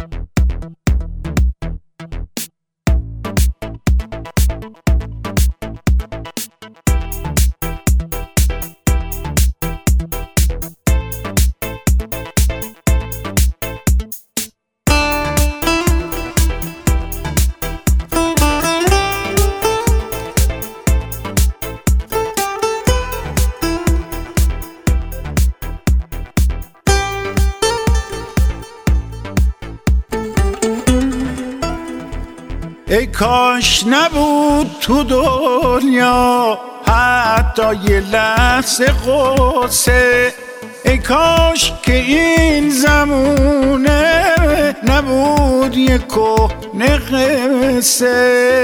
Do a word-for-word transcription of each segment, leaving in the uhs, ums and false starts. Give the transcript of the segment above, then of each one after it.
ای کاش نبود تو دنیا حتی یه لحظه غصه، ای کاش که این زمونه نبود یه کهنه قصه.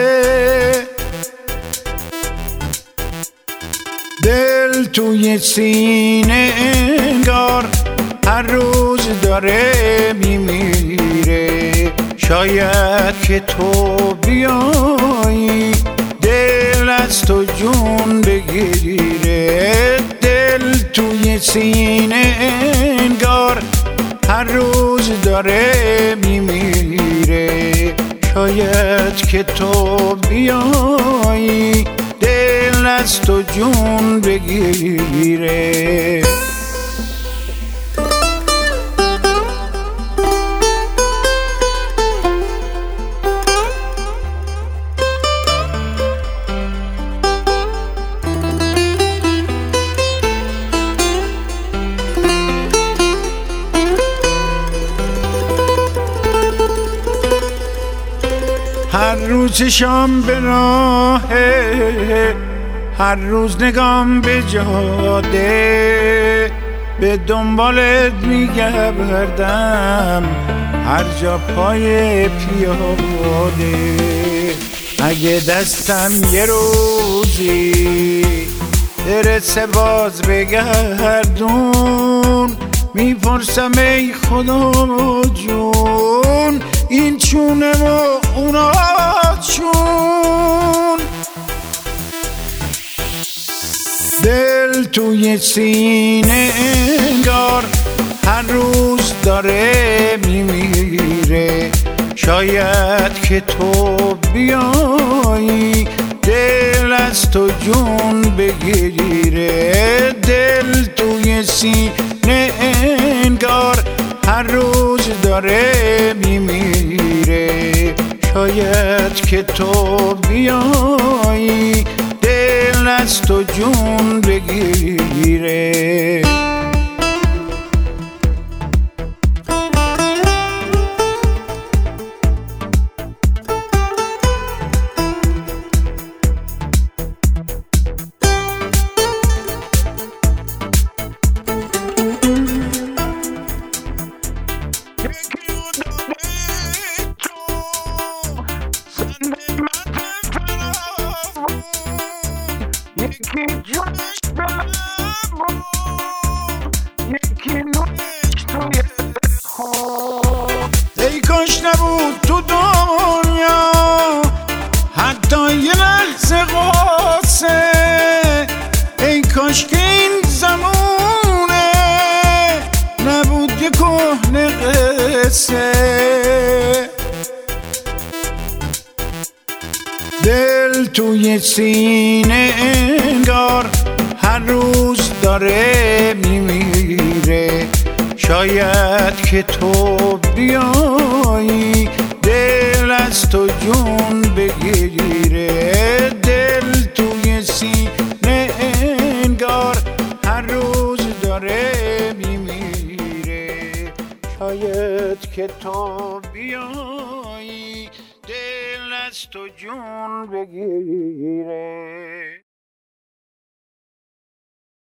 دل توی سینه انگار هر روز داره میمیره، شاید که تو بیایی دل از تو جون بگیره. دل توی سینه انگار هر روز داره میمیره، شاید که تو بیایی دل از تو جون بگیره. هر روز شام به راهه، هر روز نگام به جاده، به دنبالت میگردم هر جا پای پیاده. اگه دستم یه روزی برسه باز بگردون، میپرسم ای خدا جون این چونه و اونا چون. دل توی سینه انگار هر روز داره میمیره، شاید که تو بیایی دل از تو جون بگیره. دل توی سینه انگار هر روز داره میمیره، شاید که تو بیایی دل از تو جون بگیره. یکی جونش بلمون، یکی نونش توی خون. ای کاش نبود تو دنیا حتی یه لحظه قصه، ای کاش که این زمونه نبود یه کهنه قصه. دل توی سینه انگار هر روز داره میمیره، شاید که تو بیایی دل از تو جون بگیره. دل توی سینه انگار هر روز داره میمیره، شاید که تو بیایی دل از تو جون بگیره.